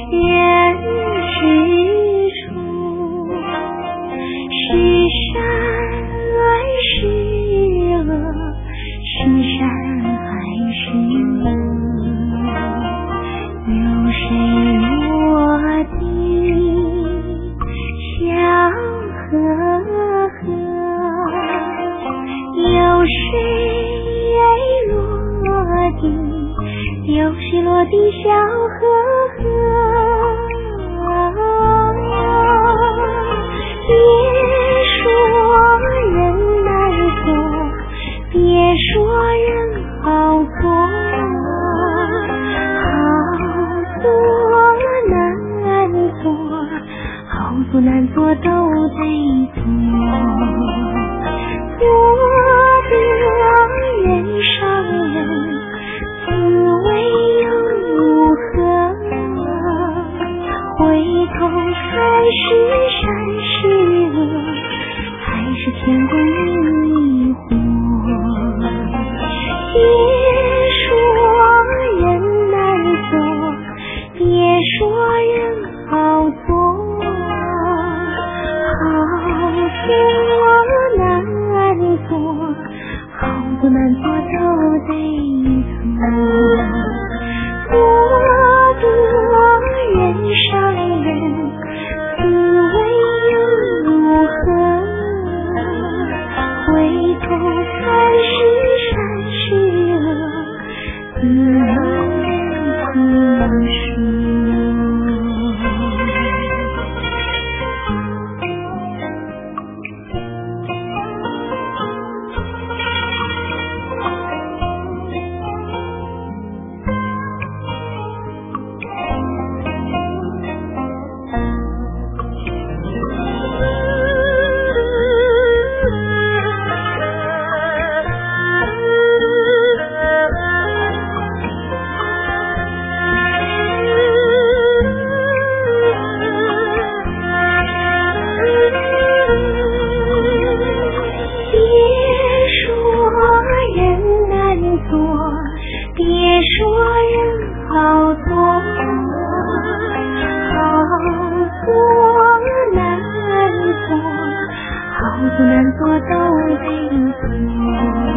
天之初，是善是恶，是善还是恶？有谁落地笑呵呵？有谁落地？有谁落地笑呵呵？别说人难做，别说人好做，好做难做，好做难做都得做。做个人上人，滋味又如何？回头还是善是恶，还是天公迷惑。别说人难做，别说人好做，好做难做，好做难做都得做。做个人上人，滋味又如何？回头看是善是恶，自问自说。别说人好做，好做难做，好做难做都得做。